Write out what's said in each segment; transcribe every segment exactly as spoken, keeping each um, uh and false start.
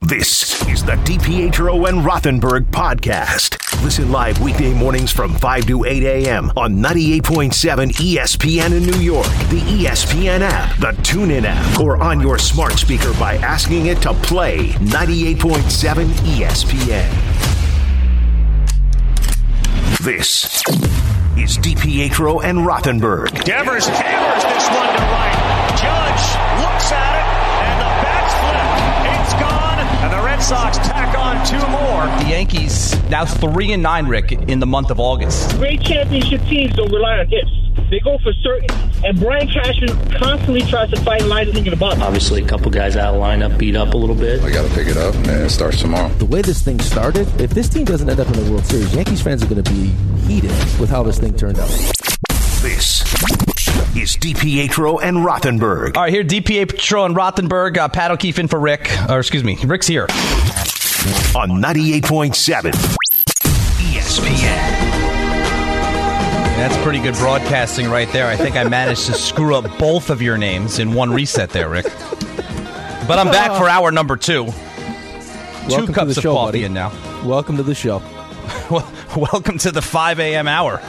This is the DiPietro and Rothenberg podcast. Listen live weekday mornings from five to eight a.m. on ninety-eight point seven E S P N in New York, the E S P N app, the TuneIn app, or on your smart speaker by asking it to play ninety-eight point seven E S P N. This is DiPietro and Rothenberg. Devers hammers this one to right. Judge looks at it, and the bat's flipped. It's gone, and the Red Sox tack on two more. The Yankees now three and nine, Rick, in the month of August. Great championship teams don't rely on hits. They go for certain, and Brian Cashman constantly tries to find lines in the bottom. Obviously, a couple guys out of lineup, beat up a little bit. I got to pick it up, and it starts tomorrow. The way this thing started, if this team doesn't end up in the World Series, Yankees fans are going to be heated with how this thing turned out. This is DiPietro and Rothenberg. All right, here, DiPietro and Rothenberg. Uh, Pat O'Keefe in for Rick. Or, excuse me, Rick's here. On ninety-eight point seven E S P N. That's pretty good broadcasting right there. I think I managed to screw up both of your names in one reset there, Rick. But I'm back for hour number two. Welcome two cups to the of show, coffee buddy. in now. Welcome to the show. Well, welcome to the five a.m. hour.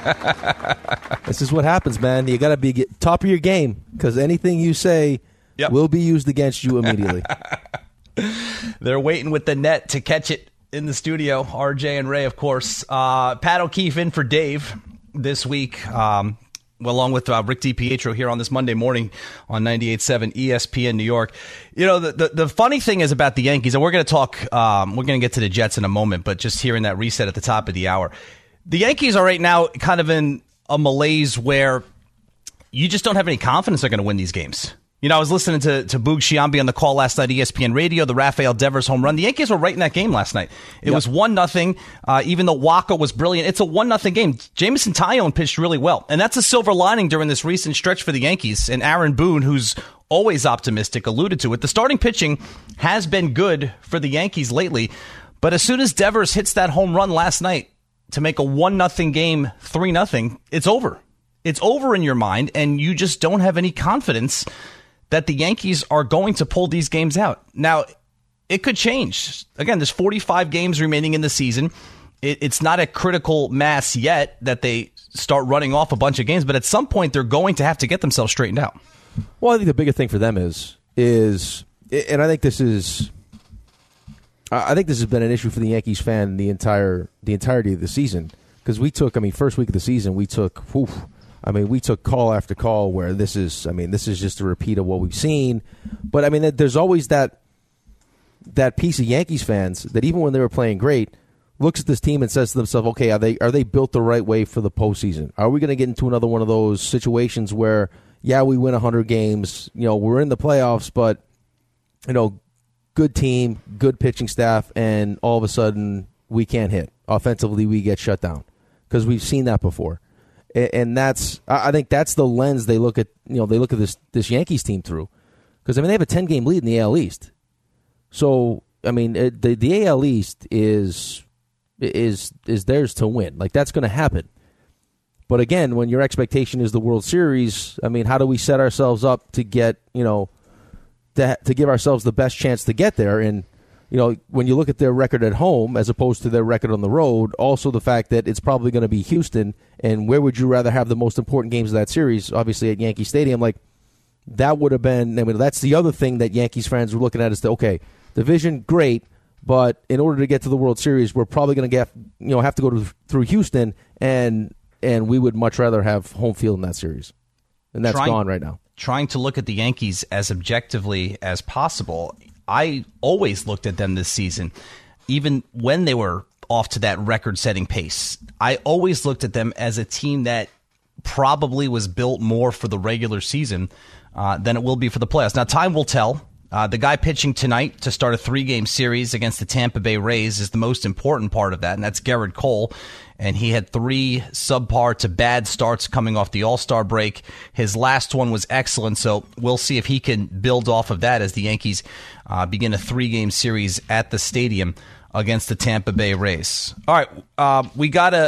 This is what happens, man. You got to be get, top of your game because anything you say Yep. will be used against you immediately. They're waiting with the net to catch it in the studio. R J and Ray, of course. Uh, Pat O'Keefe in for Dave this week, um, along with uh, Rick DiPietro here on this Monday morning on ninety-eight point seven E S P N New York. You know, the, the, the funny thing is about the Yankees, and we're going to talk, um, we're going to get to the Jets in a moment, but just hearing that reset at the top of the hour. The Yankees are right now kind of in a malaise where you just don't have any confidence they're going to win these games. You know, I was listening to, to Boog Sciambi on the call last night, E S P N Radio, the Rafael Devers home run. The Yankees were right in that game last night. It yep. was one nothing, uh, even though Waka was brilliant. It's a one nothing game. Jameson Taillon pitched really well. And that's a silver lining during this recent stretch for the Yankees. And Aaron Boone, who's always optimistic, alluded to it. The starting pitching has been good for the Yankees lately. But as soon as Devers hits that home run last night to make a one nothing game three nothing, it's over. It's over in your mind, and you just don't have any confidence that the Yankees are going to pull these games out. Now, it could change. Again, there's forty-five games remaining in the season. It, it's not a critical mass yet that they start running off a bunch of games, but at some point they're going to have to get themselves straightened out. Well, I think the bigger thing for them is, is, and I think this is, I think this has been an issue for the Yankees fan the entire, the entirety of the season. Because we took, I mean, first week of the season, we took, whew, I mean, we took call after call where this is, I mean, this is just a repeat of what we've seen. But, I mean, there's always that that piece of Yankees fans that even when they were playing great, looks at this team and says to themselves, okay, are they are they built the right way for the postseason? Are we going to get into another one of those situations where, yeah, we win one hundred games, you know, we're in the playoffs, but, you know, good team, good pitching staff, and all of a sudden we can't hit. Offensively, we get shut down because we've seen that before. And that's, I think that's the lens they look at, you know, they look at this, this Yankees team through. Because, I mean, they have a ten-game lead in the A L East. So, I mean, it, the, the A L East is, is, is theirs to win. Like, that's going to happen. But, again, when your expectation is the World Series, I mean, how do we set ourselves up to get, you know, to, to give ourselves the best chance to get there? And, you know, when you look at their record at home as opposed to their record on the road, also the fact that it's probably going to be Houston, and where would you rather have the most important games of that series? Obviously at Yankee Stadium, like that would have been, I mean, that's the other thing that Yankees fans were looking at is that, okay, division, great, but in order to get to the World Series, we're probably going to get, you know, have to go to, through Houston, and and we would much rather have home field in that series. And that's trying, gone right now. Trying to look at the Yankees as objectively as possible. I always looked at them this season, even when they were off to that record-setting pace. I always looked at them as a team that probably was built more for the regular season uh, than it will be for the playoffs. Now, time will tell. Uh, the guy pitching tonight to start a three-game series against the Tampa Bay Rays is the most important part of that, and that's Gerrit Cole. And he had three subpar to bad starts coming off the All-Star break. His last one was excellent, so we'll see if he can build off of that as the Yankees uh, begin a three-game series at the stadium against the Tampa Bay Rays. All right, uh, we got to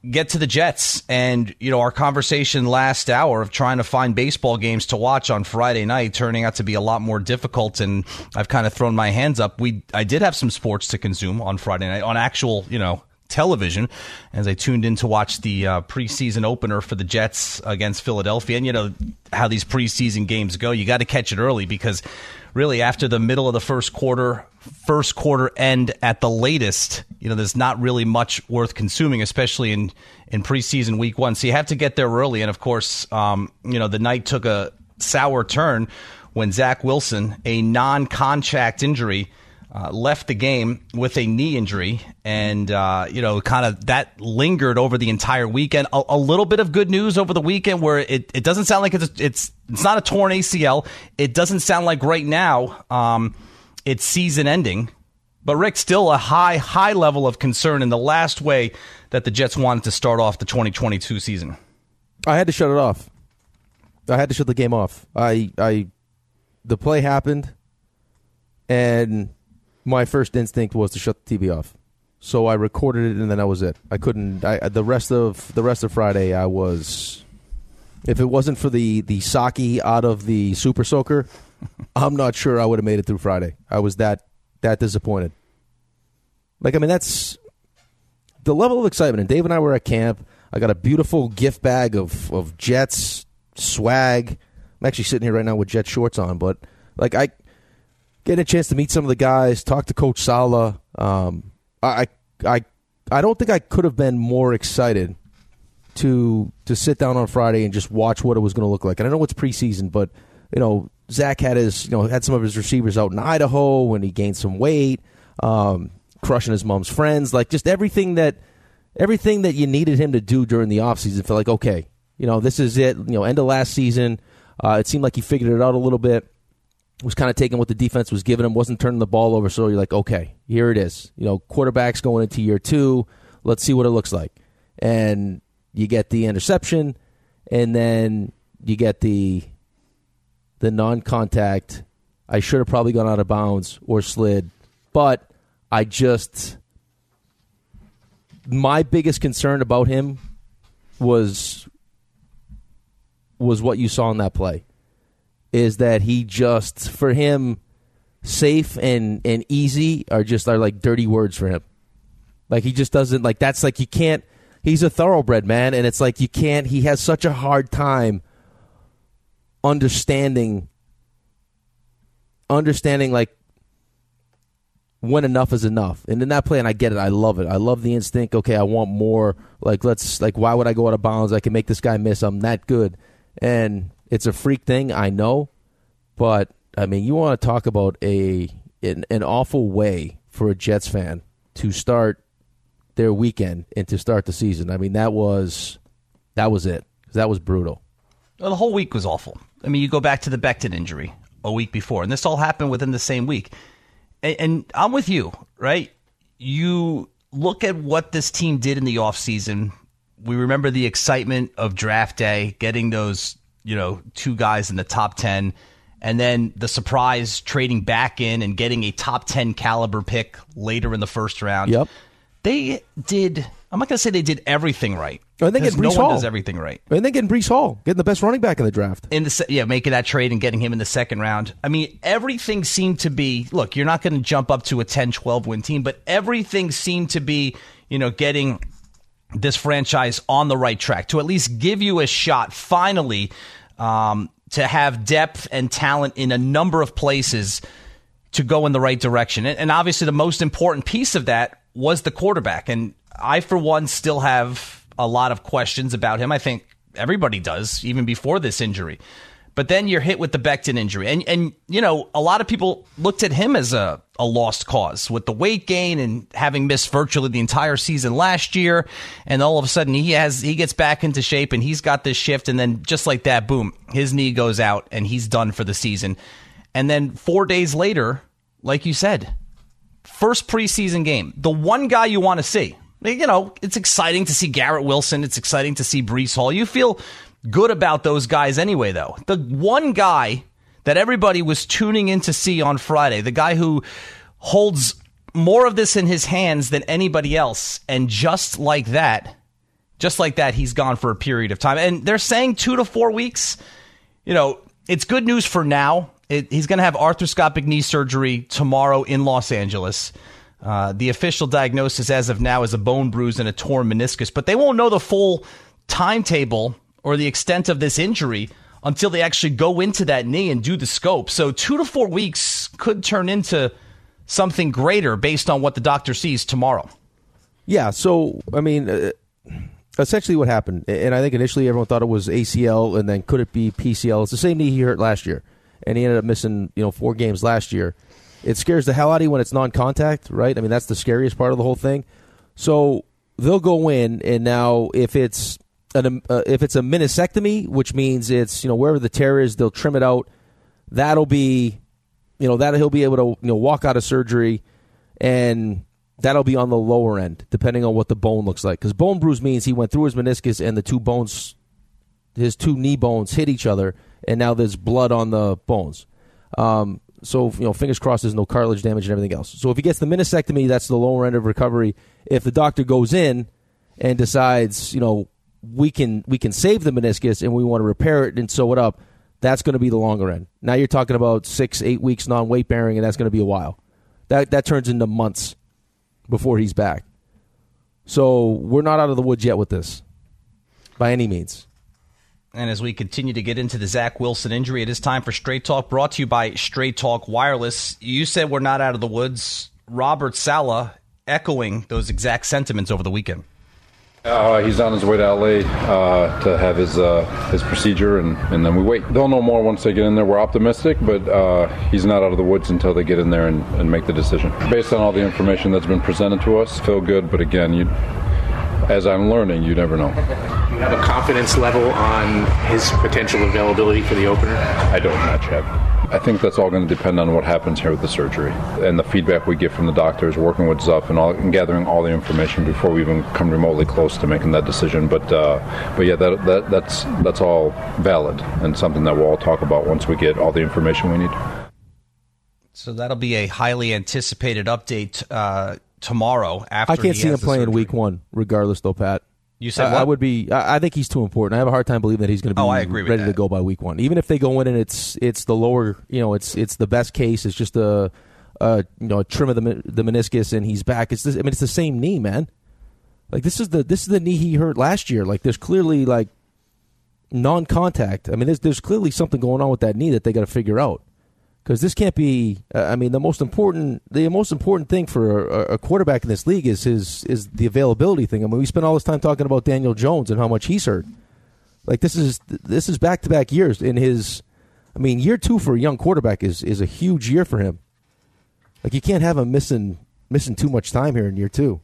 get to the Jets. And, you know, our conversation last hour of trying to find baseball games to watch on Friday night turning out to be a lot more difficult. And I've kind of thrown my hands up. We I did have some sports to consume on Friday night on actual, you know, television as I tuned in to watch the uh, preseason opener for the Jets against Philadelphia. And you know how these preseason games go. You got to catch it early because really after the middle of the first quarter, first quarter end at the latest, you know, there's not really much worth consuming, especially in, in preseason week one. So you have to get there early. And of course, um, you know, the night took a sour turn when Zach Wilson, a non-contact injury, Uh, left the game with a knee injury, and uh, you know, kind of that lingered over the entire weekend. A, a little bit of good news over the weekend, where it, it doesn't sound like it's it's it's not a torn A C L. It doesn't sound like right now um, it's season ending. But Rick, still a high high level of concern in the last way that the Jets wanted to start off the twenty twenty-two season. I had to shut it off. I had to shut the game off. I I the play happened, and my first instinct was to shut the T V off. So I recorded it, and then that was it. I couldn't. I, the rest of the rest of Friday, I was. If it wasn't for the the sake out of the Super Soaker, I'm not sure I would have made it through Friday. I was that that disappointed. Like, I mean, that's the level of excitement. And Dave and I were at camp. I got a beautiful gift bag of of Jets swag. I'm actually sitting here right now with Jet shorts on, but like I. Getting a chance to meet some of the guys, talk to Coach Sala. Um, I, I, I don't think I could have been more excited to to sit down on Friday and just watch what it was going to look like. And I know it's preseason, but you know, Zach had his, you know, had some of his receivers out in Idaho when he gained some weight, um, crushing his mom's friends, like just everything that everything that you needed him to do during the offseason. Felt like, okay, you know, this is it. You know, end of last season. Uh, it seemed like he figured it out a little bit. Was kind of taking what the defense was giving him, wasn't turning the ball over, so you're like, okay, here it is. You know, quarterback's going into year two. Let's see what it looks like. And you get the interception, and then you get the the non-contact. I should have probably gone out of bounds or slid, but I just my biggest concern about him was was what you saw in that play. Is that he just, for him, safe and, and easy are just are like dirty words for him. Like he just doesn't, like that's like you can't, he's a thoroughbred, man, and it's like you can't, he has such a hard time understanding, understanding like when enough is enough. And in that play, and I get it, I love it. I love the instinct, okay, I want more. Like let's, like why would I go out of bounds? I can make this guy miss. I'm that good. And it's a freak thing, I know, but I mean, you want to talk about a an, an awful way for a Jets fan to start their weekend and to start the season. I mean, that was that was it. That was brutal. Well, the whole week was awful. I mean, you go back to the Becton injury a week before, and this all happened within the same week. And, and I'm with you, right? You look at what this team did in the offseason. We remember the excitement of draft day, getting those you know, two guys in the top ten, and then the surprise trading back in and getting a top ten caliber pick later in the first round. Yep. They did, I'm not going to say they did everything right. I think no Hall. one does everything right. I think getting Breece Hall, getting the best running back in the draft. In the Yeah, making that trade and getting him in the second round. I mean, everything seemed to be, look, you're not going to jump up to a ten twelve win team, but everything seemed to be, you know, getting this franchise on the right track to at least give you a shot, finally, Um, to have depth and talent in a number of places to go in the right direction. And, and obviously the most important piece of that was the quarterback. And I, for one, still have a lot of questions about him. I think everybody does, even before this injury. But then you're hit with the Becton injury. And, and you know, a lot of people looked at him as a, a lost cause with the weight gain and having missed virtually the entire season last year. And all of a sudden he has he gets back into shape and he's got this shift. And then just like that, boom, his knee goes out and he's done for the season. And then four days later, like you said, first preseason game, the one guy you want to see. You know, it's exciting to see Garrett Wilson. It's exciting to see Breece Hall. You feel good about those guys anyway, though. The one guy that everybody was tuning in to see on Friday, the guy who holds more of this in his hands than anybody else, and just like that, just like that, he's gone for a period of time. And they're saying two to four weeks. You know, it's good news for now. It, he's going to have arthroscopic knee surgery tomorrow in Los Angeles. Uh, the official diagnosis as of now is a bone bruise and a torn meniscus, but they won't know the full timetable or the extent of this injury until they actually go into that knee and do the scope. So two to four weeks could turn into something greater based on what the doctor sees tomorrow. Yeah, so, I mean, uh, essentially what happened, and I think initially everyone thought it was A C L, and then could it be P C L? It's the same knee he hurt last year, and he ended up missing, you know, four games last year. It scares the hell out of you when it's non-contact, right? I mean, that's the scariest part of the whole thing. So they'll go in, and now if it's an, uh, if it's a meniscectomy, which means it's, you know, wherever the tear is, they'll trim it out. That'll be, you know, that he'll be able to, you know, walk out of surgery, and that'll be on the lower end, depending on what the bone looks like. Because bone bruise means he went through his meniscus and the two bones, his two knee bones hit each other, and now there's blood on the bones. Um, so, you know, fingers crossed there's no cartilage damage and everything else. So if he gets the meniscectomy, that's the lower end of recovery. If the doctor goes in and decides, you know, we can we can save the meniscus and we want to repair it and sew it up, that's going to be the longer end. Now you're talking about six, eight weeks non-weight bearing, and that's going to be a while. That that turns into months before he's back. So we're not out of the woods yet with this, by any means. And as we continue to get into the Zach Wilson injury, it is time for Straight Talk, brought to you by Straight Talk Wireless. You said we're not out of the woods. Robert Saleh echoing those exact sentiments over the weekend. Uh, he's on his way to L A uh, to have his uh, his procedure, and, and then we wait. They'll know more once they get in there. We're optimistic, but uh, he's not out of the woods until they get in there and, and make the decision. Based on all the information that's been presented to us, feel good, but again, you, as I'm learning, you never know. Do you have a confidence level on his potential availability for the opener? I don't, not yet. I think that's all going to depend on what happens here with the surgery and the feedback we get from the doctors, working with Zuff and, all, and gathering all the information before we even come remotely close to making that decision. But uh, but yeah, that, that that's that's all valid and something that we'll all talk about once we get all the information we need. So that'll be a highly anticipated update uh, tomorrow. After I can't he see him has the playing surgery. week one, regardless, though, Pat. You said I, what? I would be. I, I think he's too important. I have a hard time believing that he's going to be Oh, I agree with ready that. to go by week one. Even if they go in and it's it's the lower, you know, it's it's the best case. It's just a, a you know a trim of the men- the meniscus and he's back. It's this, I mean it's the same knee, man. Like this is the this is the knee he hurt last year. Like there's clearly like non-contact. I mean there's there's clearly something going on with that knee that they got to figure out. Because this can't be. Uh, I mean, the most important, the most important thing for a, a quarterback in this league is his is the availability thing. I mean, we spent all this time talking about Daniel Jones and how much he's hurt. Like this is this is back to back years in his. I mean, year two for a young quarterback is is a huge year for him. Like you can't have him missing missing too much time here in year two.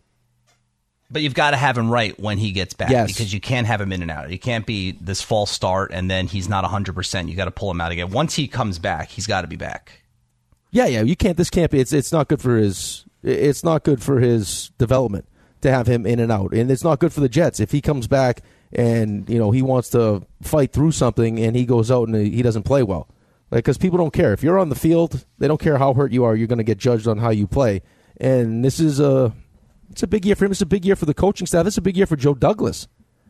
But you've got to have him right when he gets back, yes. because you can't have him in and out. You can't be this false start and then he's not one hundred percent. You got to pull him out again. Once he comes back, he's got to be back. Yeah, yeah, you can't. This can't be. It's it's not good for his. It's not good for his development to have him in and out, and it's not good for the Jets if he comes back and you know he wants to fight through something and he goes out and he doesn't play well. Like because people don't care if you're on the field, they don't care how hurt you are. You're going to get judged on how you play, and this is a. It's a big year for him. It's a big year for the coaching staff. It's a big year for Joe Douglas.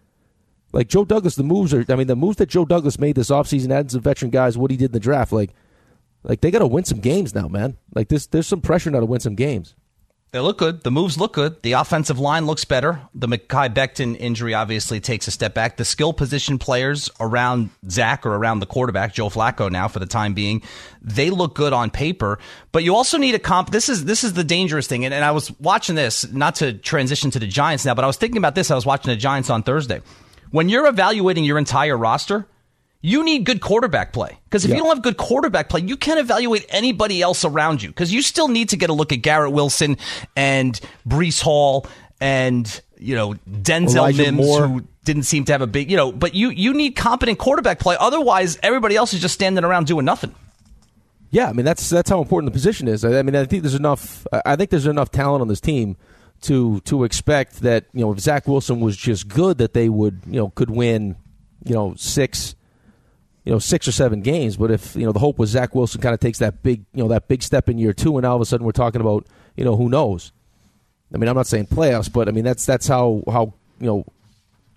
Like Joe Douglas, the moves are. I mean, the moves that Joe Douglas made this offseason, adding some veteran guys, what he did in the draft, like. Like, they got to win some games now, man. Like, this, there's some pressure now to win some games. They look good. The moves look good. The offensive line looks better. The Mekhi Becton injury obviously takes a step back. The skill position players around Zach or around the quarterback, Joe Flacco now for the time being, they look good on paper. But you also need a comp. This is this is the dangerous thing. And, and I was watching this, not to transition to the Giants now, but I was thinking about this. I was watching the Giants on Thursday. When you're evaluating your entire roster, you need good quarterback play. Because if yeah. you don't have good quarterback play, you can't evaluate anybody else around you. Because you still need to get a look at Garrett Wilson and Breece Hall and, you know, Denzel Elijah Mims, Moore. who didn't seem to have a big, you know, but you, you need competent quarterback play. Otherwise, everybody else is just standing around doing nothing. Yeah, I mean, that's that's how important the position is. I mean, I think there's enough, I think there's enough talent on this team to to expect that, you know, if Zach Wilson was just good, that they would, you know, could win, you know, six you know, six or seven games. But if, you know, the hope was Zach Wilson kind of takes that big, you know, that big step in year two, and now all of a sudden we're talking about, you know, who knows? I mean, I'm not saying playoffs, but I mean, that's that's how, how you know,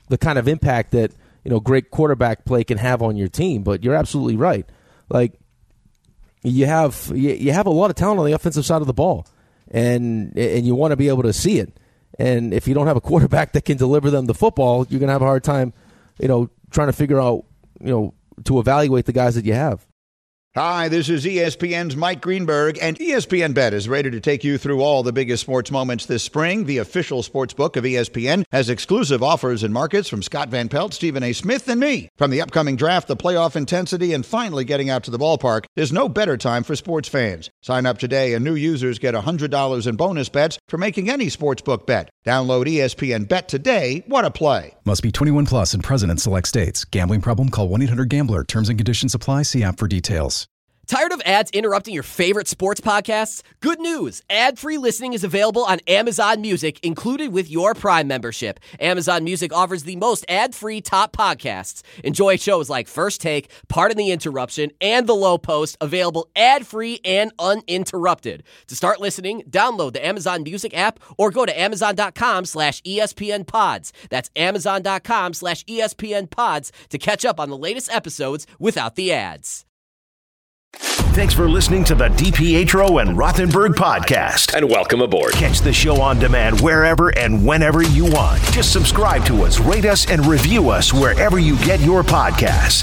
the kind of impact that, you know, great quarterback play can have on your team. But you're absolutely right. Like, you have you, you have a lot of talent on the offensive side of the ball, and and you want to be able to see it. And if you don't have a quarterback that can deliver them the football, you're going to have a hard time, you know, trying to figure out, you know, to evaluate the guys that you have. Hi, this is E S P N's Mike Greenberg, and E S P N Bet is ready to take you through all the biggest sports moments this spring. The official sports book of E S P N has exclusive offers and markets from Scott Van Pelt, Stephen A. Smith, and me. From the upcoming draft, the playoff intensity, and finally getting out to the ballpark, there's no better time for sports fans. Sign up today, and new users get one hundred dollars in bonus bets for making any sportsbook bet. Download E S P N Bet today. What a play. Must be twenty-one plus and present in select states. Gambling problem? Call one eight hundred gambler. Terms and conditions apply. See app for details. Tired of ads interrupting your favorite sports podcasts? Good news. Ad-free listening is available on Amazon Music, included with your Prime membership. Amazon Music offers the most ad-free top podcasts. Enjoy shows like First Take, Pardon the Interruption, and The Low Post, available ad-free and uninterrupted. To start listening, download the Amazon Music app or go to amazon.com slash ESPN pods. That's amazon.com slash ESPN pods to catch up on the latest episodes without the ads. Thanks for listening to the DiPietro and Rothenberg podcast. And welcome aboard. Catch the show on demand wherever and whenever you want. Just subscribe to us, rate us, and review us wherever you get your podcasts.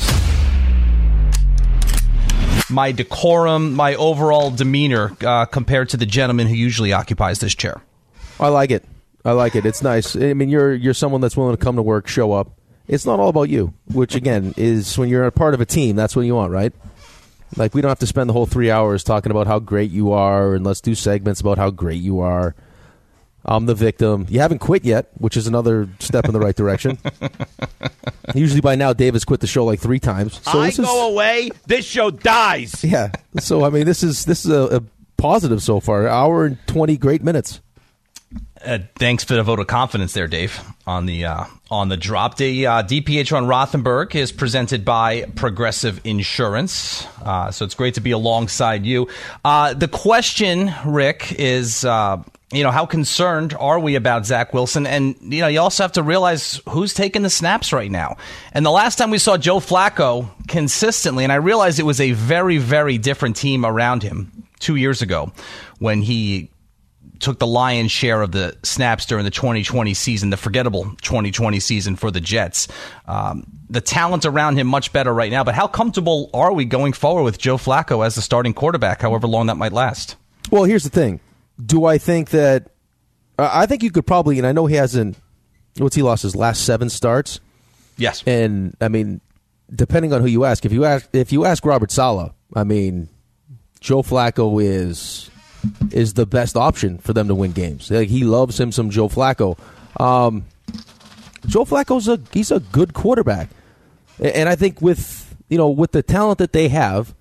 My decorum, my overall demeanor uh, compared to the gentleman who usually occupies this chair. I like it. I like it. It's nice. I mean, you're you're someone that's willing to come to work, show up. It's not all about you, which, again, is when you're a part of a team, that's what you want, right? Like, we don't have to spend the whole three hours talking about how great you are, and let's do segments about how great you are. I'm the victim. You haven't quit yet, which is another step in the right direction. Usually by now, Dave has quit the show like three times. So I this is, go away, this show dies. Yeah. So, I mean, this is this is a, a positive so far. An hour and twenty great minutes. Uh, thanks for the vote of confidence there, Dave, on the uh, on the drop. The uh, DiPietro and Rothenberg is presented by Progressive Insurance, uh, so it's great to be alongside you. Uh, the question, Rick, is uh, you know, how concerned are we about Zach Wilson? And you know, you also have to realize who's taking the snaps right now. And the last time we saw Joe Flacco consistently, and I realized it was a very, very different team around him two years ago when he took the lion's share of the snaps during the twenty twenty season, the forgettable twenty twenty season for the Jets. Um, the talent around him much better right now, but how comfortable are we going forward with Joe Flacco as the starting quarterback, however long that might last? Well, here's the thing. Do I think that uh, I think you could probably, and I know he hasn't, what's he lost his last seven starts? Yes. And, I mean, depending on who you ask, if you ask, if you ask Robert Saleh, I mean, Joe Flacco is... is the best option for them to win games. Like, he loves him some Joe Flacco. Um, Joe Flacco's a he's a good quarterback, and I think with you know with the talent that they have,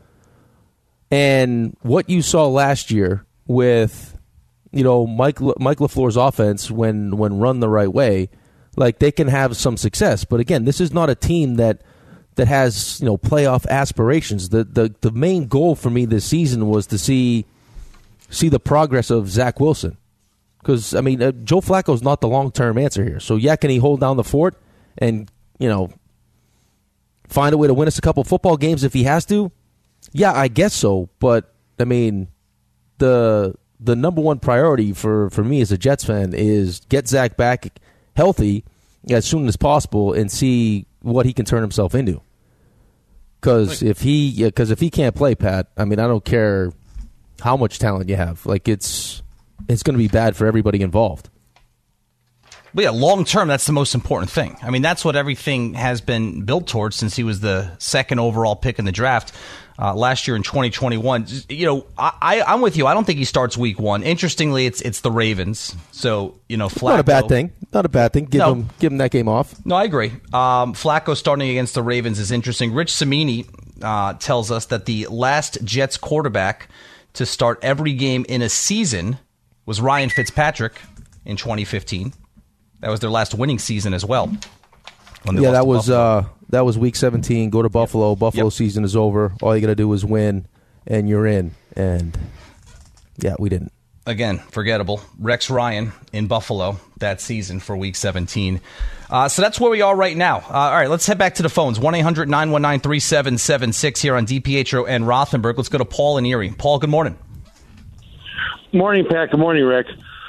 and what you saw last year with you know Mike Mike LaFleur's offense when when run the right way, like they can have some success. But again, this is not a team that that has you know playoff aspirations. The the the main goal for me this season was to see. see the progress of Zach Wilson. Because, I mean, uh, Joe Flacco's not the long-term answer here. So, yeah, can he hold down the fort and, you know, find a way to win us a couple football games if he has to? Yeah, I guess so. But, I mean, the the number one priority for, for me as a Jets fan is get Zach back healthy as soon as possible and see what he can turn himself into. Because if he, because if he can't play, Pat, I mean, I don't care how much talent you have. Like, it's it's going to be bad for everybody involved. But yeah, long term, that's the most important thing. I mean, that's what everything has been built towards since he was the second overall pick in the draft uh, last year in twenty twenty-one. You know, I, I, I'm with you. I don't think he starts week one. Interestingly, it's it's the Ravens. So, you know, Flacco. Not a bad thing. Not a bad thing. Give no. him give him that game off. No, I agree. Um, Flacco starting against the Ravens is interesting. Rich Cimini uh, tells us that the last Jets quarterback to start every game in a season was Ryan Fitzpatrick in twenty fifteen. That was their last winning season as well. Yeah, that was uh, that was week seventeen. Go to Buffalo. Yep. Buffalo yep. season is over. All you got to do is win, and you're in. And, yeah, we didn't. again, forgettable. Rex Ryan in Buffalo that season for Week seventeen. Uh, so that's where we are right now. Uh, all right, let's head back to the phones. one eight hundred nine one nine three seven seven six here on DiPietro and Rothenberg. Let's go to Paul in Erie. Paul, good morning. Morning, Pat. Good morning, Rick.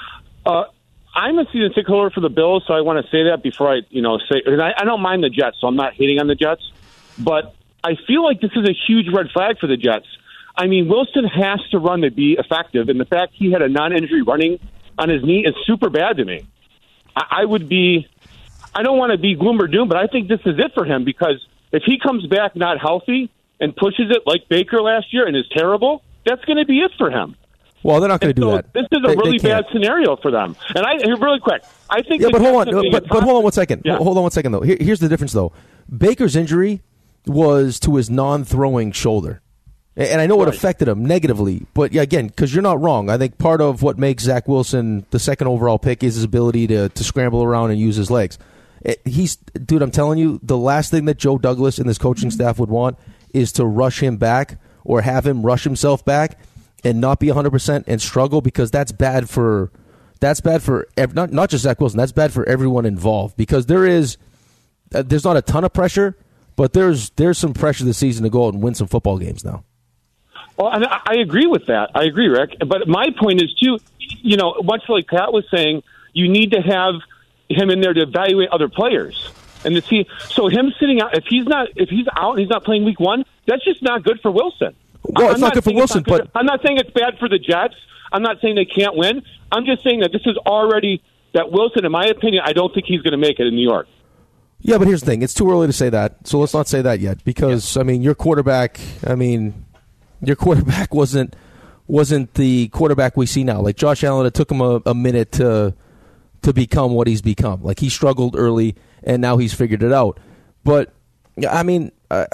Uh, I'm a season ticket holder for the Bills, so I want to say that before I, you know, say. And I, I don't mind the Jets, so I'm not hating on the Jets. But I feel like this is a huge red flag for the Jets. I mean, Wilson has to run to be effective, and the fact he had a non-injury running on his knee is super bad to me. I, I would be. I don't want to be gloom or doom, but I think this is it for him because if he comes back not healthy and pushes it like Baker last year and is terrible, that's going to be it for him. Well, they're not going to do so that. This is a they, really they bad scenario for them. And I really quick, I think. Yeah, but hold on, but, but hold on one second. Yeah. Hold on one second though. Here, here's the difference though. Baker's injury was to his non-throwing shoulder, and I know it affected him negatively. But yeah, again, because you're not wrong. I think part of what makes Zach Wilson the second overall pick is his ability to to scramble around and use his legs. He's, dude, I'm telling you, the last thing that Joe Douglas and this coaching staff would want is to rush him back or have him rush himself back and not be one hundred percent and struggle, because that's bad for that's bad for not not just Zach Wilson. That's bad for everyone involved, because there is uh, there's not a ton of pressure, but there's there's some pressure this season to go out and win some football games now. Well, and I agree with that. I agree, Rick. But my point is too, you know, much like Pat was saying, you need to have him in there to evaluate other players and to see. So him sitting out, if he's not, if he's out and he's not playing week one, that's just not good for Wilson. Well, it's I'm not good for Wilson, good, but I'm not saying it's bad for the Jets. I'm not saying they can't win. I'm just saying that this is already that Wilson, in my opinion, I don't think he's going to make it in New York. Yeah, but here's the thing: it's too early to say that. So let's not say that yet, because yeah. I mean, your quarterback. I mean, your quarterback wasn't wasn't the quarterback we see now. Like Josh Allen, it took him a, a minute to. to become what he's become. Like, he struggled early, and now he's figured it out. But, I mean, uh,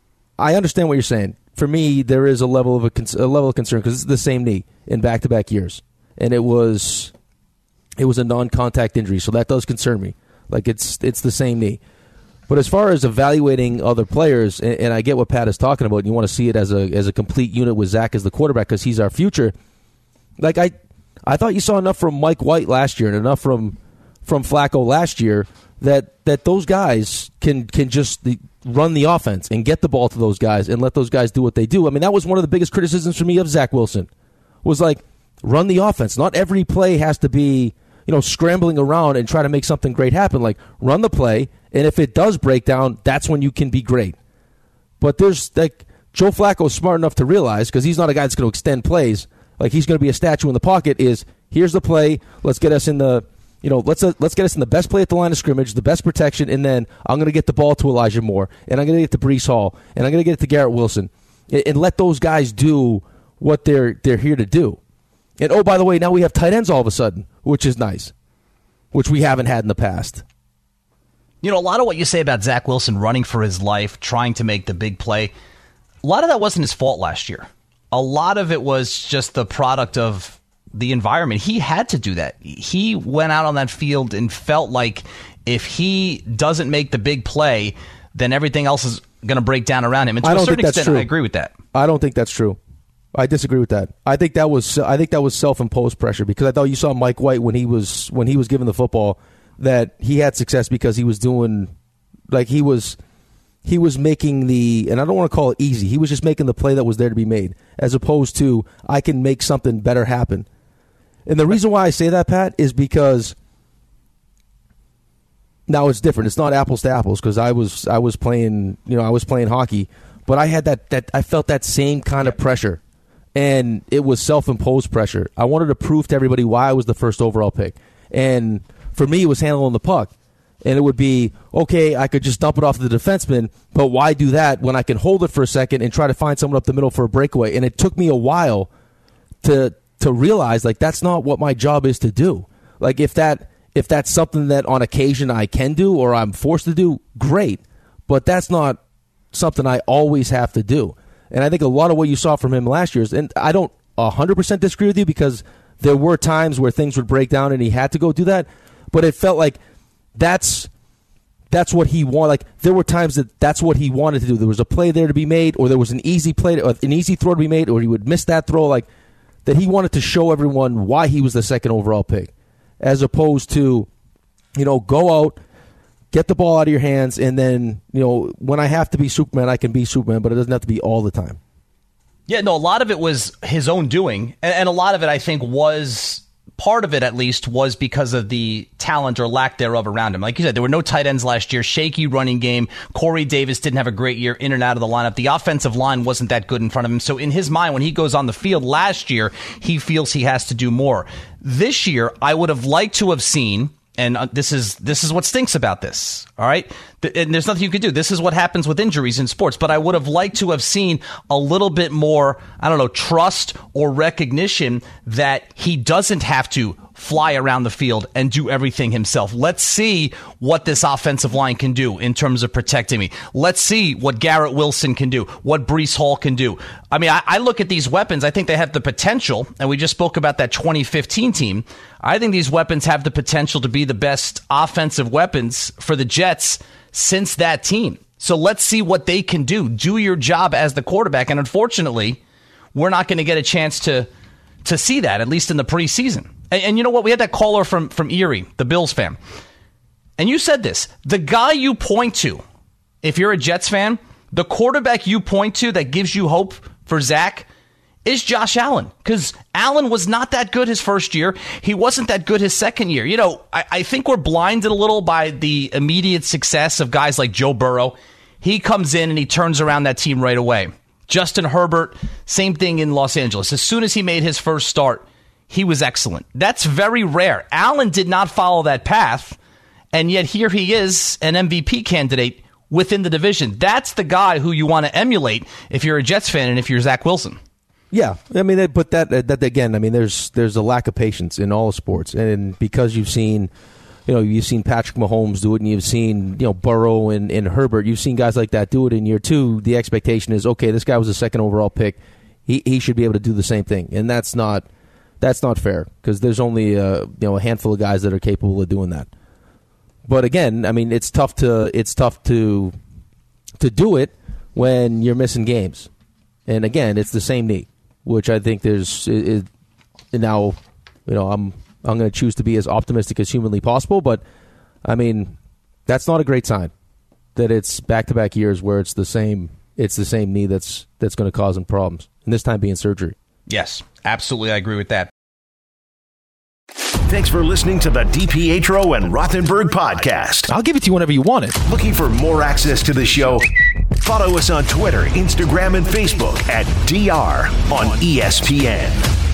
I understand what you're saying. For me, there is a level of a, con- a level of concern because it's the same knee in back-to-back years, and it was it was a non-contact injury, so that does concern me. Like, it's it's the same knee. But as far as evaluating other players, and, and I get what Pat is talking about, and you want to see it as a as a complete unit with Zach as the quarterback because he's our future. Like, I. I thought you saw enough from Mike White last year and enough from from Flacco last year that, that those guys can can just the, run the offense and get the ball to those guys and let those guys do what they do. I mean, that was one of the biggest criticisms for me of Zach Wilson, was like, run the offense. Not every play has to be, you know, scrambling around and try to make something great happen. Like, run the play, and if it does break down, that's when you can be great. But there's, like, Joe Flacco's smart enough to realize, because he's not a guy that's going to extend plays, like he's going to be a statue in the pocket, is here's the play, let's get us in the, you know, let's uh, let's get us in the best play at the line of scrimmage, the best protection, and then I'm going to get the ball to Elijah Moore, and I'm going to get to Breece Hall, and I'm going to get it to Garrett Wilson, and, and let those guys do what they're they're here to do. And, oh, by the way, now we have tight ends all of a sudden, which is nice, which we haven't had in the past. You know, a lot of what you say about Zach Wilson running for his life, trying to make the big play, a lot of that wasn't his fault last year. A lot of it was just the product of the environment. He had to do that. He went out on that field and felt like if he doesn't make the big play, then everything else is going to break down around him. And to I don't a certain think that's extent, true. I agree with that. I don't think that's true. I disagree with that. I think that was I think that was self-imposed pressure, because I thought you saw Mike White when he was when he was given the football that he had success because he was doing like he was. He was making the, and I don't want to call it easy, he was just making the play that was there to be made, as opposed to, I can make something better happen. And the reason why I say that, Pat, is because now it's different. It's not apples to apples, because I was I was playing, you know, I was playing hockey, but I had that, that I felt that same kind of pressure, and it was self-imposed pressure. I wanted to prove to everybody why I was the first overall pick. And for me, it was handling the puck. And it would be, okay, I could just dump it off the defenseman, but why do that when I can hold it for a second and try to find someone up the middle for a breakaway? And it took me a while to to realize, like, that's not what my job is to do. Like, if that if that's something that on occasion I can do or I'm forced to do, great. But that's not something I always have to do. And I think a lot of what you saw from him last year is, and I don't one hundred percent disagree with you, because there were times where things would break down and he had to go do that, but it felt like That's that's what he wanted. Like, there were times that that's what he wanted to do. There was a play there to be made, or there was an easy play, to, an easy throw to be made, or he would miss that throw. Like, that he wanted to show everyone why he was the second overall pick, as opposed to, you know, go out, get the ball out of your hands, and then, you know, when I have to be Superman, I can be Superman, but it doesn't have to be all the time. Yeah, no, a lot of it was his own doing, and, and a lot of it, I think, was... part of it, at least, was because of the talent or lack thereof around him. Like you said, there were no tight ends last year, shaky running game. Corey Davis didn't have a great year in and out of the lineup. The offensive line wasn't that good in front of him. So in his mind, when he goes on the field last year, he feels he has to do more. This year, I would have liked to have seen, and this is this is what stinks about this, all right? And there's nothing you can do. This is what happens with injuries in sports. But I would have liked to have seen a little bit more, I don't know, trust or recognition that he doesn't have to fly around the field and do everything himself. Let's see what this offensive line can do in terms of protecting me. Let's see what Garrett Wilson can do, what Breece Hall can do. I mean, I, I look at these weapons. I think they have the potential, and we just spoke about that twenty fifteen team. I think these weapons have the potential to be the best offensive weapons for the Jets since that team. So let's see what they can do. Do your job as the quarterback. And unfortunately, we're not going to get a chance to to see that, at least in the preseason. And, and you know what? We had that caller from, from Erie, the Bills fan. And you said this. The guy you point to, if you're a Jets fan, the quarterback you point to that gives you hope for Zach is Josh Allen. Because Allen was not that good his first year. He wasn't that good his second year. You know, I, I think we're blinded a little by the immediate success of guys like Joe Burrow. He comes in and he turns around that team right away. Justin Herbert, same thing in Los Angeles. As soon as he made his first start, he was excellent. That's very rare. Allen did not follow that path, and yet here he is, an M V P candidate within the division. That's the guy who you want to emulate if you're a Jets fan and if you're Zach Wilson. Yeah, I mean, but that that again, I mean, there's there's a lack of patience in all sports, and because you've seen, you know, you've seen Patrick Mahomes do it, and you've seen, you know, Burrow and, and Herbert, you've seen guys like that do it in year two. The expectation is, okay, this guy was a second overall pick, he he should be able to do the same thing, and that's not that's not fair because there's only a, you know a handful of guys that are capable of doing that. But again, I mean, it's tough to it's tough to to do it when you're missing games, and again, it's the same knee, which I think there's it, it, now, you know, I'm I'm going to choose to be as optimistic as humanly possible, but I mean, that's not a great sign that it's back-to-back years where it's the same it's the same knee that's that's going to cause him problems, and this time being surgery. Yes, absolutely, I agree with that. Thanks for listening to the DiPietro and Rothenberg podcast. I'll give it to you whenever you want it. Looking for more access to the show? Follow us on Twitter, Instagram, and Facebook at D R on E S P N.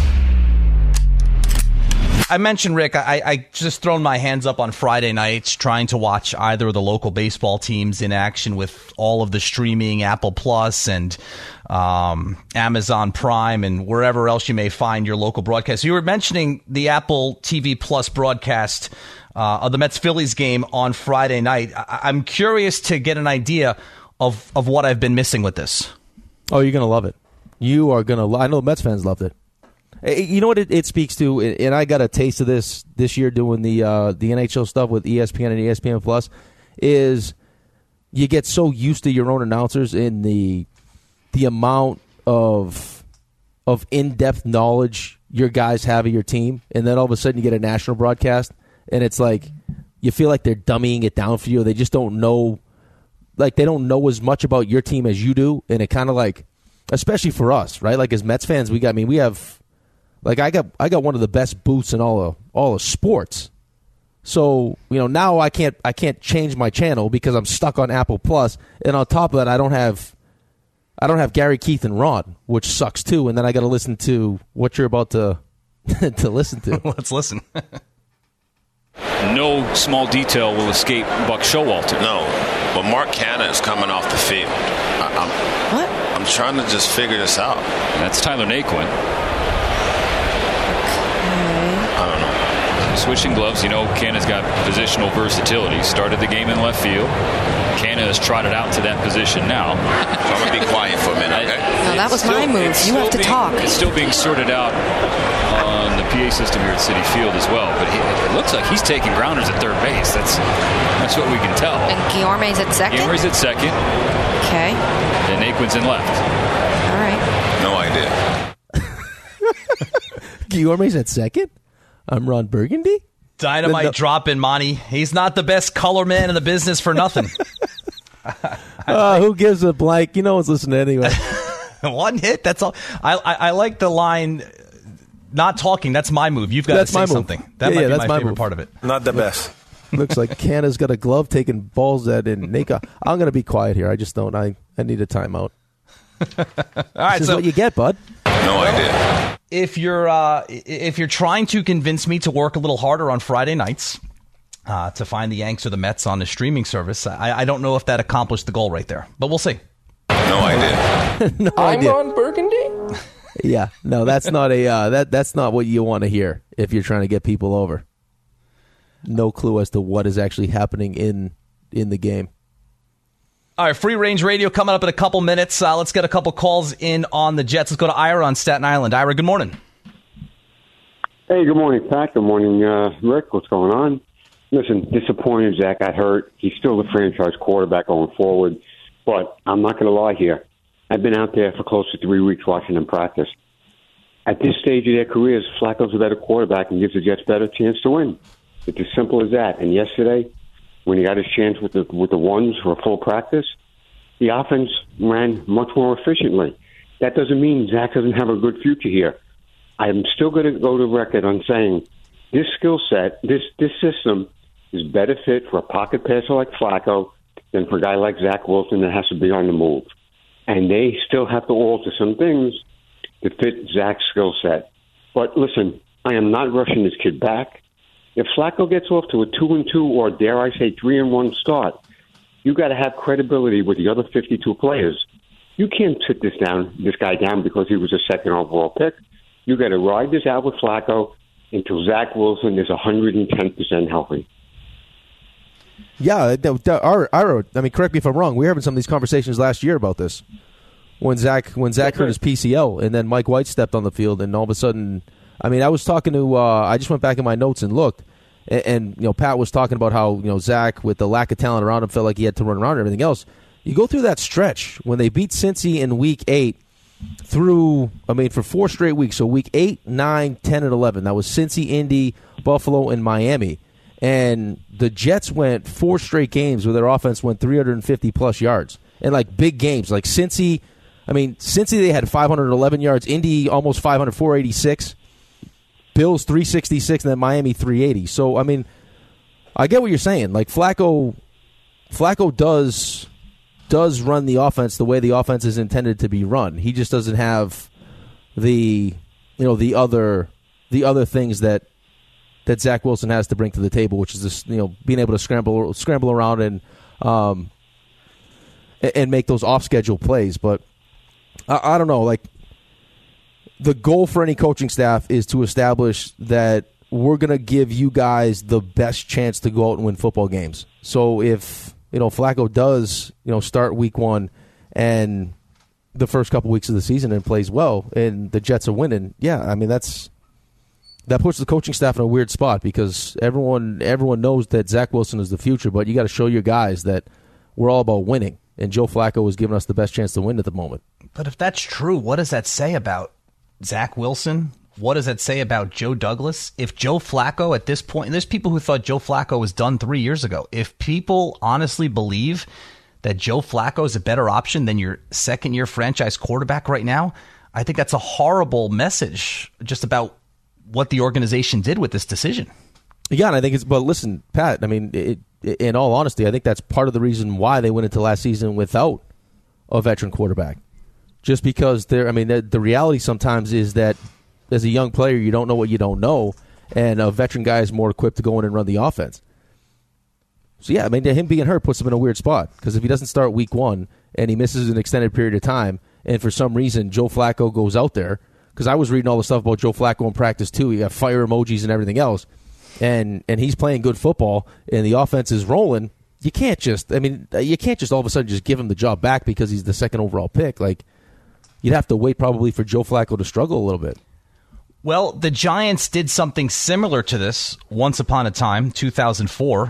I mentioned, Rick, I, I just thrown my hands up on Friday nights trying to watch either of the local baseball teams in action with all of the streaming, Apple Plus and um, Amazon Prime and wherever else you may find your local broadcast. You were mentioning the Apple T V Plus broadcast uh, of the Mets-Phillies game on Friday night. I- I'm curious to get an idea of, of what I've been missing with this. Oh, you're going to love it. You are going to lo- I know Mets fans loved it. You know what it, it speaks to, and I got a taste of this this year doing the uh, the N H L stuff with E S P N and E S P N Plus, is you get so used to your own announcers in the the amount of of in-depth knowledge your guys have of your team, and then all of a sudden you get a national broadcast, and it's like you feel like they're dummying it down for you. They just don't know, like they don't know as much about your team as you do, and it kind of like, especially for us, right? Like as Mets fans, we got, I mean, we have. Like I got, I got one of the best booths in all of all of sports. So you know now I can't, I can't change my channel because I'm stuck on Apple Plus, and on top of that, I don't have, I don't have Gary, Keith, and Ron, which sucks too. And then I got to listen to what you're about to to listen to. Let's listen. No small detail will escape Buck Showalter. No, but Mark Canha is coming off the field. I, I'm, what? I'm trying to just figure this out. That's Tyler Naquin. I don't know. Switching gloves, you know, Canha's got positional versatility. Started the game in left field. Canha has trotted out to that position now. So I'm going to be quiet for a minute, okay? No, that was still, my move. You have to being, talk. It's still being sorted out on the P A system here at Citi Field as well. But he, it looks like he's taking grounders at third base. That's that's what we can tell. And Guillorme's at second? Guillorme's at second. Okay. And Naquin's in left. All right. No idea. Yorme's at second? I'm Ron Burgundy? Dynamite No. dropping, Monty. He's not the best color man in the business for nothing. Uh, who gives a blank? You know what's listening anyway. One hit, that's all. I, I I like the line, not talking, that's my move. You've got That's to say my move. something. That Yeah, might yeah, be that's my, my favorite move. part of it. Not the best. Looks like Canna's got a glove taking balls at in Nika. I'm going to be quiet here. I just don't. I, I need a timeout. All right, This is so what you get, bud. No idea. if you're uh, if you're trying to convince me to work a little harder on Friday nights uh, to find the Yanks or the Mets on a streaming service, I, I don't know if that accomplished the goal right there, but we'll see. No idea. no I'm idea. on Burgundy. Yeah, no, that's not a uh, that that's not what you want to hear if you're trying to get people over. No clue as to what is actually happening in in the game. All right, free range radio coming up in a couple minutes. Uh, let's get a couple calls in on the Jets. Let's go to Ira on Staten Island. Ira, good morning. Hey, good morning, Pat. Good morning, uh, Rick. What's going on? Listen, disappointed Zach got hurt. He's still the franchise quarterback going forward. But I'm not going to lie here. I've been out there for close to three weeks watching them practice. At this stage of their careers, Flacco's a better quarterback and gives the Jets a better chance to win. It's as simple as that. And yesterday, when he got his chance with the with the ones for a full practice, the offense ran much more efficiently. That doesn't mean Zach doesn't have a good future here. I'm still going to go to record on saying this skill set, this this system, is better fit for a pocket passer like Flacco than for a guy like Zach Wilson that has to be on the move. And they still have to alter some things to fit Zach's skill set. But listen, I am not rushing this kid back. If Flacco gets off to a two and two, or dare I say three and one start, you got to have credibility with the other fifty-two players. You can't sit this down, this guy down because he was a second overall pick. You got to ride this out with Flacco until Zach Wilson is one hundred ten percent healthy. Yeah, that- that- our, our, I mean, correct me if I'm wrong. We were having some of these conversations last year about this when Zach when Zach hurt his P C L, and then Mike White stepped on the field, and all of a sudden, I mean, I was talking to, uh, I just went back in my notes and looked, and, and you know, Pat was talking about how you know Zach, with the lack of talent around him, felt like he had to run around and everything else. You go through that stretch when they beat Cincy in Week Eight through, I mean, for four straight weeks. So Week Eight, Nine, Ten, and Eleven. That was Cincy, Indy, Buffalo, and Miami. And the Jets went four straight games where their offense went three hundred fifty plus yards. And like big games, like Cincy, I mean, Cincy they had five hundred eleven yards, Indy almost five hundred, four eighty-six, Bills three sixty-six, and then Miami three eighty. So, I mean, I get what you're saying. Like Flacco, Flacco does does run the offense the way the offense is intended to be run. He just doesn't have the you know the other the other things that that Zach Wilson has to bring to the table, which is this, you know, being able to scramble scramble around and um, and make those off schedule plays. But I, I don't know, like the goal for any coaching staff is to establish that we're going to give you guys the best chance to go out and win football games. So if you know Flacco does you know start week one and the first couple weeks of the season and plays well, and the Jets are winning, yeah, I mean that's. That puts the coaching staff in a weird spot because everyone everyone knows that Zach Wilson is the future, but you got to show your guys that we're all about winning, and Joe Flacco is giving us the best chance to win at the moment. But if that's true, what does that say about Zach Wilson? What does that say about Joe Douglas? If Joe Flacco at this point, and there's people who thought Joe Flacco was done three years ago. If people honestly believe that Joe Flacco is a better option than your second-year franchise quarterback right now, I think that's a horrible message just about what the organization did with this decision. Yeah, and I think it's, but listen, Pat, I mean, it, it, in all honesty, I think that's part of the reason why they went into last season without a veteran quarterback. Just because they're, I mean, the, the reality sometimes is that as a young player, you don't know what you don't know, and a veteran guy is more equipped to go in and run the offense. So, yeah, I mean, him being hurt puts him in a weird spot, because if he doesn't start week one and he misses an extended period of time, and for some reason Joe Flacco goes out there, because I was reading all the stuff about Joe Flacco in practice, too. He got fire emojis and everything else. And and he's playing good football, and the offense is rolling. You can't just, I mean, you can't just all of a sudden just give him the job back because he's the second overall pick. Like, you'd have to wait probably for Joe Flacco to struggle a little bit. Well, the Giants did something similar to this once upon a time, two thousand four,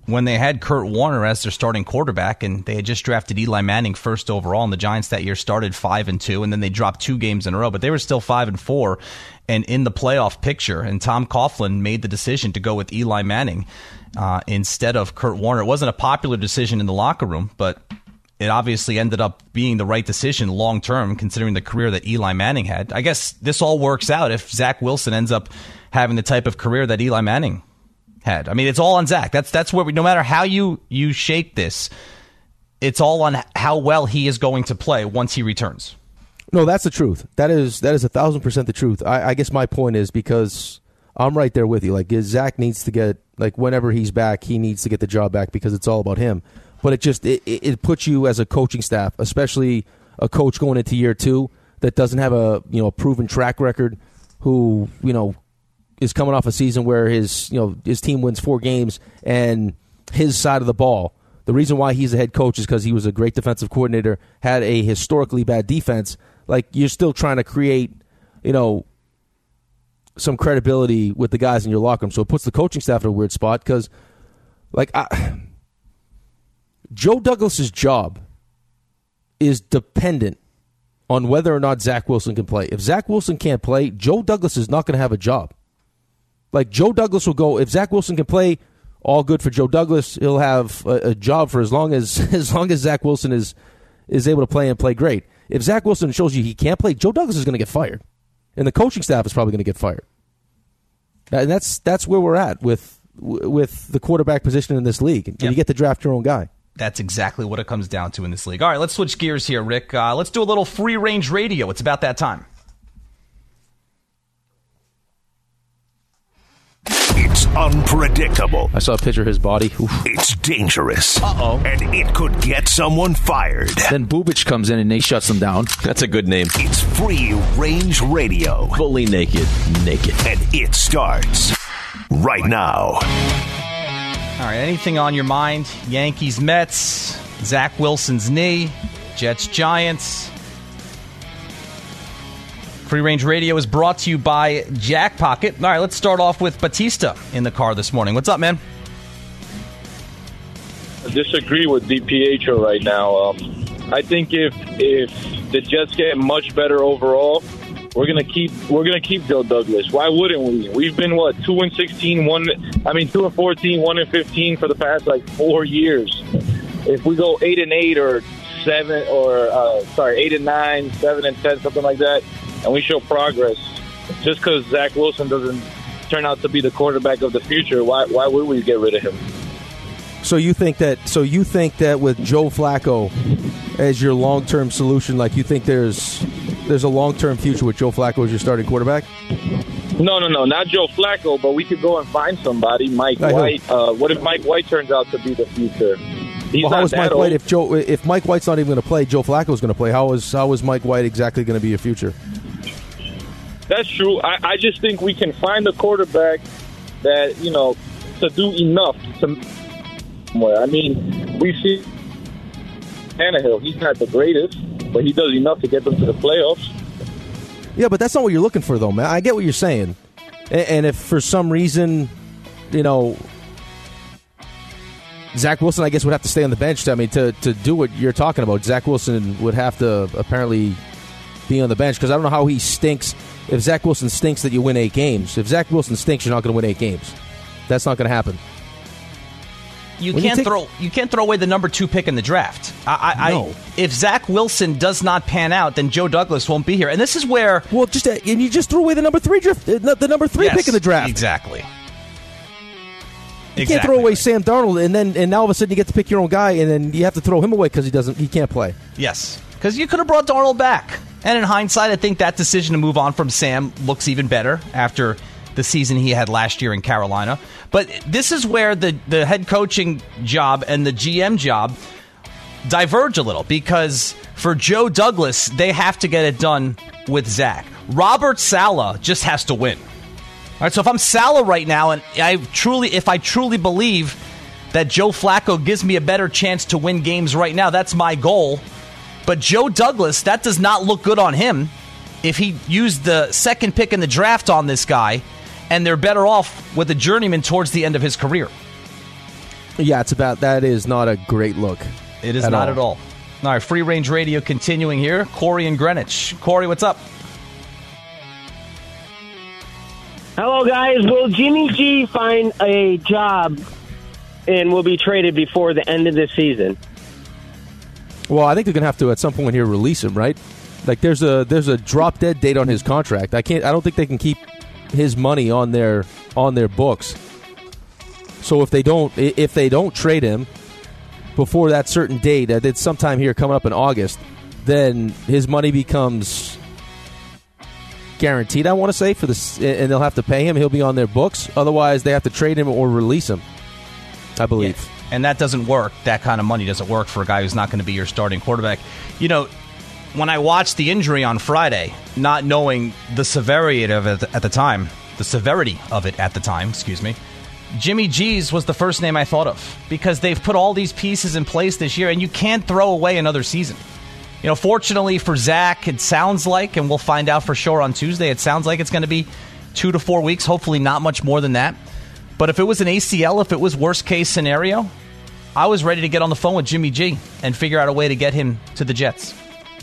when they had Kurt Warner as their starting quarterback, and they had just drafted Eli Manning first overall, and the Giants that year started five and two, and then they dropped two games in a row, but they were still five and four and in the playoff picture. And Tom Coughlin made the decision to go with Eli Manning uh, instead of Kurt Warner. It wasn't a popular decision in the locker room, but it obviously ended up being the right decision long term, considering the career that Eli Manning had. I guess this all works out if Zach Wilson ends up having the type of career that Eli Manning had. I mean, it's all on Zach. That's that's where we, no matter how you you shake this, it's all on how well he is going to play once he returns. No, that's the truth. That is that is a thousand percent the truth. I, I guess my point is, because I'm right there with you. Like, Zach needs to get, like, whenever he's back, he needs to get the job back because it's all about him. But it just it, it puts you as a coaching staff, especially a coach going into year two that doesn't have a you know a proven track record, who you know. is coming off a season where his you know his team wins four games and his side of the ball. The reason why he's the head coach is because he was a great defensive coordinator, had a historically bad defense. Like, you're still trying to create, you know, some credibility with the guys in your locker room. So it puts the coaching staff in a weird spot because, like, I, Joe Douglas's job is dependent on whether or not Zach Wilson can play. If Zach Wilson can't play, Joe Douglas is not going to have a job. Like, Joe Douglas will go, if Zach Wilson can play, all good for Joe Douglas. He'll have a, a job for as long as as long as Zach Wilson is is able to play and play great. If Zach Wilson shows you he can't play, Joe Douglas is going to get fired. And the coaching staff is probably going to get fired. And that's that's where we're at with with the quarterback position in this league. And yep. You get to draft your own guy. That's exactly what it comes down to in this league. All right, let's switch gears here, Rick. Uh, let's do a little free-range radio. It's about that time. It's unpredictable. I saw a picture of his body. Oof. It's dangerous. Uh-oh. And it could get someone fired. Then Bubich comes in and he shuts them down. That's a good name. It's Free Range Radio. Fully naked. Naked. And it starts right now. All right, anything on your mind? Yankees, Mets, Zach Wilson's knee, Jets, Giants. Free Range Radio is brought to you by Jack Pocket. All right, let's start off with Batista in the car this morning. What's up, man? I disagree with D P H O right now. Um, I think if if the Jets get much better overall, we're gonna keep we're gonna keep Joe Douglas. Why wouldn't we? We've been what two and sixteen, one I mean two and fourteen, one and fifteen for the past like four years. If we go eight and eight or seven or uh, sorry eight and nine, seven and ten, something like that, and we show progress, just because Zach Wilson doesn't turn out to be the quarterback of the future, why why would we get rid of him? So you think that? So you think that with Joe Flacco as your long-term solution, like you think there's there's a long-term future with Joe Flacco as your starting quarterback? No, no, no, not Joe Flacco, but we could go and find somebody. Mike I White. Uh, what if Mike White turns out to be the future? He's well, how not is that Mike old. White? If Joe, if Mike White's not even going to play, Joe Flacco's going to play. How is how is Mike White exactly going to be your future? That's true. I, I just think we can find a quarterback that, you know, to do enough to. I mean, we see Tannehill. He's not the greatest, but he does enough to get them to the playoffs. Yeah, but that's not what you're looking for, though, man. I get what you're saying. And, and if for some reason, you know, Zach Wilson, I guess, would have to stay on the bench. To, I mean, to, to do what you're talking about, Zach Wilson would have to apparently be on the bench because I don't know how he stinks. If Zach Wilson stinks, that you win eight games. If Zach Wilson stinks, you're not going to win eight games. That's not going to happen. You When can't you take- throw you can't throw away the number two pick in the draft. I, I, No. I, if Zach Wilson does not pan out, then Joe Douglas won't be here. And this is where well, just uh, and you just threw away the number three draft, uh, the number three Yes, pick in the draft. Exactly. You Exactly. can't throw away Sam Darnold, and then and now all of a sudden you get to pick your own guy, and then you have to throw him away because he doesn't, he can't play. Yes, because you could have brought Darnold back. And in hindsight, I think that decision to move on from Sam looks even better after the season he had last year in Carolina. But this is where the, the head coaching job and the G M job diverge a little, because for Joe Douglas, they have to get it done with Zach. Robert Saleh just has to win. All right, so if I'm Saleh right now, and I truly, if I truly believe that Joe Flacco gives me a better chance to win games right now, that's my goal. But Joe Douglas, that does not look good on him if he used the second pick in the draft on this guy, and they're better off with a journeyman towards the end of his career. Yeah, it's about that is not a great look. It is at not all. at all. All right, Free Range Radio continuing here. Corey in Greenwich. Corey, what's up? Hello, guys. Will Jimmy G find a job and will be traded before the end of the season? Well, I think they're going to have to at some point here release him, right? Like there's a there's a drop dead date on his contract. I can't. I don't think they can keep his money on their on their books. So if they don't if they don't trade him before that certain date, uh, it's sometime here coming up in August, then his money becomes guaranteed. I want to say for this, and they'll have to pay him. He'll be on their books. Otherwise, they have to trade him or release him, I believe. Yeah. And that doesn't work. That kind of money doesn't work for a guy who's not going to be your starting quarterback. You know, when I watched the injury on Friday, not knowing the severity of it at the time, the severity of it at the time, excuse me, Jimmy G's was the first name I thought of because they've put all these pieces in place this year, and you can't throw away another season. You know, fortunately for Zach, it sounds like, and we'll find out for sure on Tuesday, it sounds like it's going to be two to four weeks, hopefully not much more than that. But if it was an A C L, if it was worst case scenario, I was ready to get on the phone with Jimmy G and figure out a way to get him to the Jets.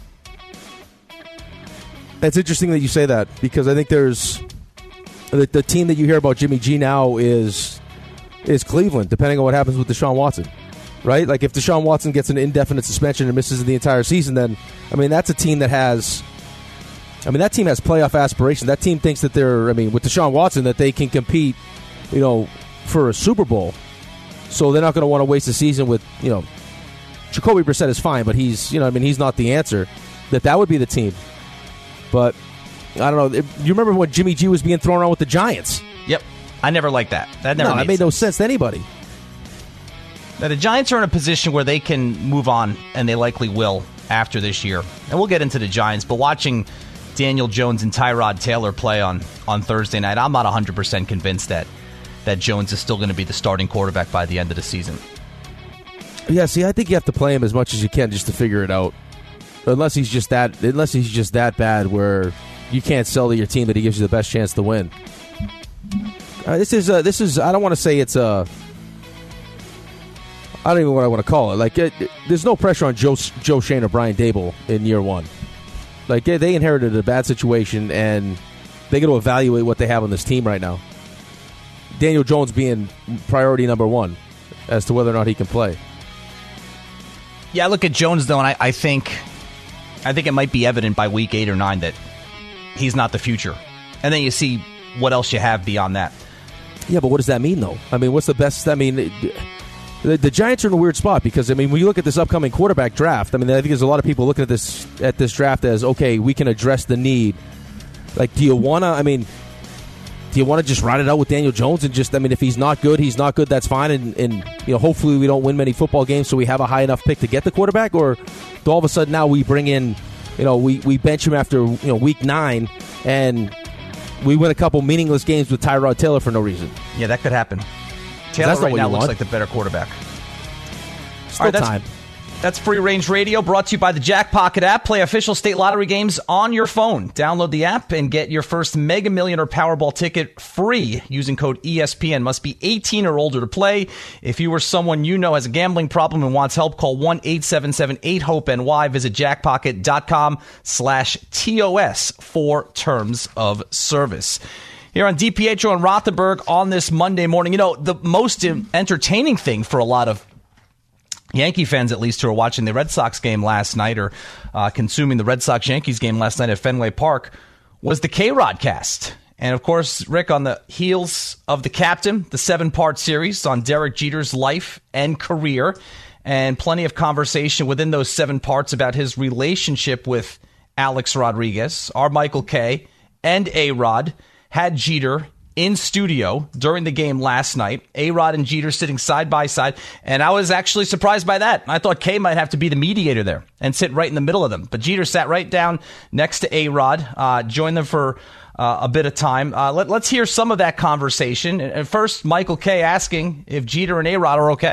It's interesting that you say that because I think there's the, the team that you hear about Jimmy G now is is Cleveland, depending on what happens with Deshaun Watson, right? Like if Deshaun Watson gets an indefinite suspension and misses the entire season, then I mean that's a team that has, I mean that team has playoff aspirations. That team thinks that they're, I mean with Deshaun Watson that they can compete, you know, for a Super Bowl. So they're not going to want to waste a season with, you know, Jacoby Brissett is fine, but he's, you know, I mean, he's not the answer. That that would be the team. But, I don't know. If, you remember when Jimmy G was being thrown around with the Giants? Yep. I never liked that. That never no, made that made sense. no sense to anybody. Now, the Giants are in a position where they can move on, and they likely will after this year. And we'll get into the Giants, but watching Daniel Jones and Tyrod Taylor play on, on Thursday night, I'm not one hundred percent convinced that that Jones is still going to be the starting quarterback by the end of the season. Yeah, see, I think you have to play him as much as you can just to figure it out. Unless he's just that, unless he's just that bad where you can't sell to your team that he gives you the best chance to win. Uh, this is, uh, this is. I don't want to say it's a. I don't even know what I want to call it. Like, it, it, there's no pressure on Joe Joe Shane or Brian Dable in year one. Like, they, they inherited a bad situation, and they got to evaluate what they have on this team right now. Daniel Jones being priority number one as to whether or not he can play. Yeah, I look at Jones, though, and I, I think I think it might be evident by week eight or nine that he's not the future. And then you see what else you have beyond that. Yeah, but what does that mean, though? I mean, what's the best? I mean, the, the Giants are in a weird spot because, I mean, when you look at this upcoming quarterback draft, I mean, I think there's a lot of people looking at this at this draft as, okay, we can address the need. Like, do you want to, I mean... Do you want to just ride it out with Daniel Jones and just, I mean, if he's not good, he's not good, that's fine. And, and, you know, hopefully we don't win many football games so we have a high enough pick to get the quarterback? Or do all of a sudden now we bring in, you know, we, we bench him after, you know, week nine and we win a couple meaningless games with Tyrod Taylor for no reason? Yeah, that could happen. Taylor right now looks like the better quarterback. Still all right, time. That's Free Range Radio, brought to you by the Jack Pocket app. Play official state lottery games on your phone. Download the app and get your first Mega Million or Powerball ticket free using code E S P N. Must be eighteen or older to play. If you or someone you know has a gambling problem and wants help, call one eight seven seven eight hope N Y. Visit jackpocket.com slash TOS for terms of service. Here on DiPietro and Rothenberg on this Monday morning, you know, the most entertaining thing for a lot of Yankee fans, at least, who are watching the Red Sox game last night or uh, consuming the Red Sox-Yankees game last night at Fenway Park was the K-Rod cast. And, of course, Rick, on the heels of The Captain, the seven-part series on Derek Jeter's life and career, and plenty of conversation within those seven parts about his relationship with Alex Rodriguez. Our Michael Kay and A-Rod had Jeter in studio during the game last night. A-Rod and Jeter sitting side by side, and I was actually surprised by that. I thought Kay might have to be the mediator there and sit right in the middle of them, but Jeter sat right down next to A-Rod, uh, joined them for uh, a bit of time. Uh, let, let's hear some of that conversation. And first, Michael Kay asking if Jeter and A-Rod are okay.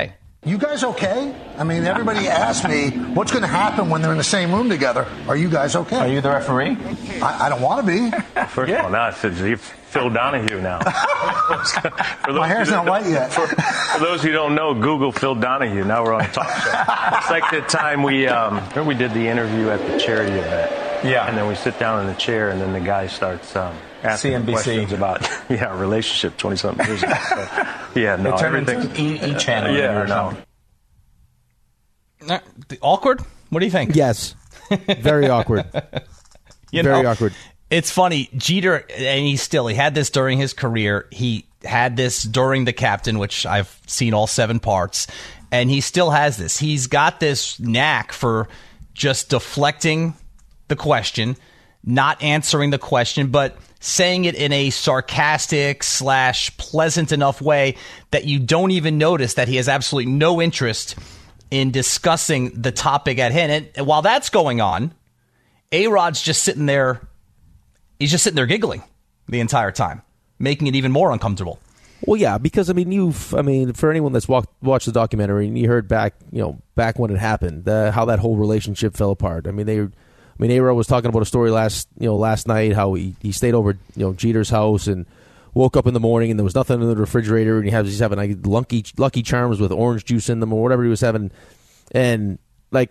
You guys okay? I mean, everybody asks me what's going to happen when they're in the same room together. Are you guys okay? Are you the referee? I, I don't want to be. First yeah. of all, now it's you're Phil Donahue now. for My hair's not white yet. For, for those who don't know, Google Phil Donahue. Now we're on a talk show. It's like the time we um, we did the interview at the charity event. Yeah. And then we sit down in the chair, and then the guy starts um, asking C N B C. questions about yeah relationship twenty something years ago. So, yeah, no, it turned everything. into E, e channel. Yeah, no. Uh, awkward? What do you think? Yes. Very awkward. you Very know, awkward. It's funny. Jeter, and he still, he had this during his career. He had this during The Captain, which I've seen all seven parts. And he still has this. He's got this knack for just deflecting the question, not answering the question, but saying it in a sarcastic slash pleasant enough way that you don't even notice that he has absolutely no interest in discussing the topic at hand. And while that's going on, A-Rod's just sitting there. He's just sitting there giggling the entire time, making it even more uncomfortable. Well, yeah, because I mean, you've, I mean, for anyone that's walked, watched the documentary and you heard back, you know, back when it happened, uh, how that whole relationship fell apart. I mean, they, I mean, A-Rod was talking about a story last, you know, last night, how he, he stayed over, you know, Jeter's house and woke up in the morning and there was nothing in the refrigerator, and he has he's having like Lucky Lucky Charms with orange juice in them or whatever he was having, and like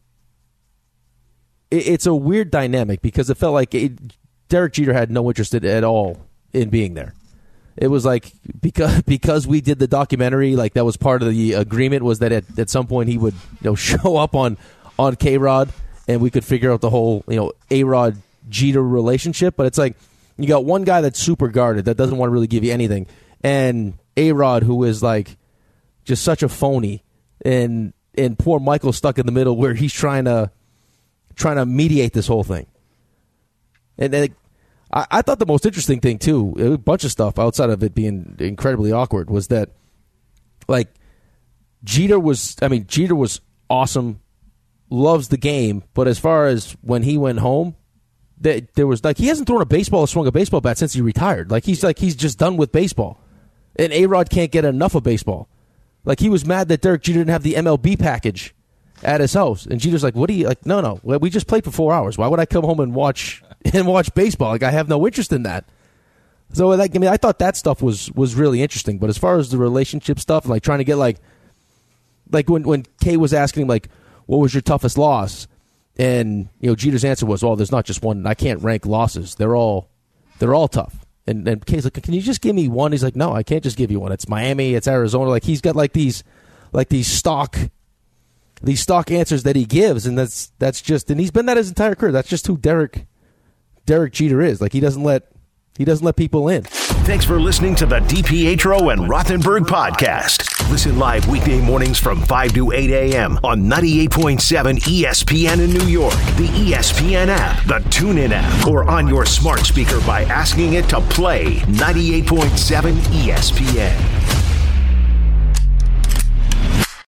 it, it's a weird dynamic because it felt like it, Derek Jeter had no interest in, at all in being there. It was like because because we did the documentary, like that was part of the agreement was that at, at some point he would you know show up on on K-Rod and we could figure out the whole you know A-Rod Jeter relationship, but it's like. You got one guy that's super guarded that doesn't want to really give you anything, and A-Rod who is like just such a phony, and and poor Michael stuck in the middle where he's trying to trying to mediate this whole thing. And, and I, I thought the most interesting thing too, a bunch of stuff outside of it being incredibly awkward, was that like Jeter was, I mean Jeter was awesome, loves the game, but as far as when he went home. That there was like he hasn't thrown a baseball or swung a baseball bat since he retired. Like he's like he's just done with baseball, and A-Rod can't get enough of baseball. Like he was mad that Derek Jeter didn't have the M L B package at his house, and Jeter's like, "What do you like? No, no, we just played for four hours. Why would I come home and watch and watch baseball? Like I have no interest in that." So like I mean, I thought that stuff was was really interesting. But as far as the relationship stuff, like trying to get like like when when Kay was asking him like, "What was your toughest loss?" And you know, Jeter's answer was, "Oh, there's not just one. I can't rank losses. They're all, they're all tough." And and Kay's like, "Can you just give me one?" He's like, "No, I can't just give you one. It's Miami, it's Arizona." Like he's got like these, like these stock, these stock answers that he gives, and that's that's just, and he's been that his entire career. That's just who Derek, Derek Jeter is. Like he doesn't let, he doesn't let people in. Thanks for listening to the DiPietro and Rothenberg podcast. Listen live weekday mornings from five to eight a.m. on ninety-eight point seven E S P N in New York, the E S P N app, the TuneIn app, or on your smart speaker by asking it to play ninety-eight point seven E S P N.